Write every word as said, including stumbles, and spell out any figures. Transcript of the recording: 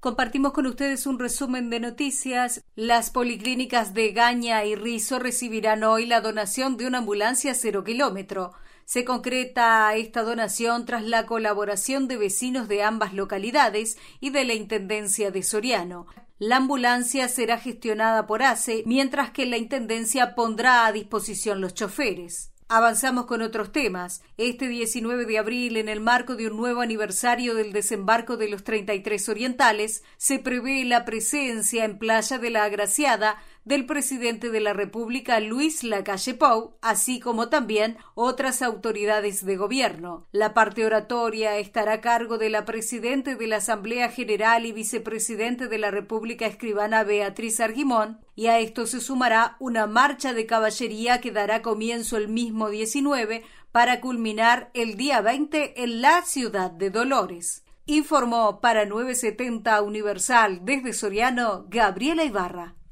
Compartimos con ustedes un resumen de noticias. Las policlínicas de Gaña y Rizo recibirán hoy la donación de una ambulancia cero kilómetro. Se concreta esta donación tras la colaboración de vecinos de ambas localidades y de la Intendencia de Soriano. La ambulancia será gestionada por A C E, mientras que la Intendencia pondrá a disposición los choferes. Avanzamos con otros temas. Este diecinueve de abril, en el marco de un nuevo aniversario del desembarco de los treinta y tres orientales, se prevé la presencia en Playa de la Agraciada del presidente de la República, Luis Lacalle Pou, así como también otras autoridades de gobierno. La parte oratoria estará a cargo de la presidente de la Asamblea General y vicepresidente de la República, escribana Beatriz Argimón, y a esto se sumará una marcha de caballería que dará comienzo el mismo diecinueve para culminar el día veinte en la ciudad de Dolores. Informó para nueve setenta Universal desde Soriano, Gabriela Ibarra.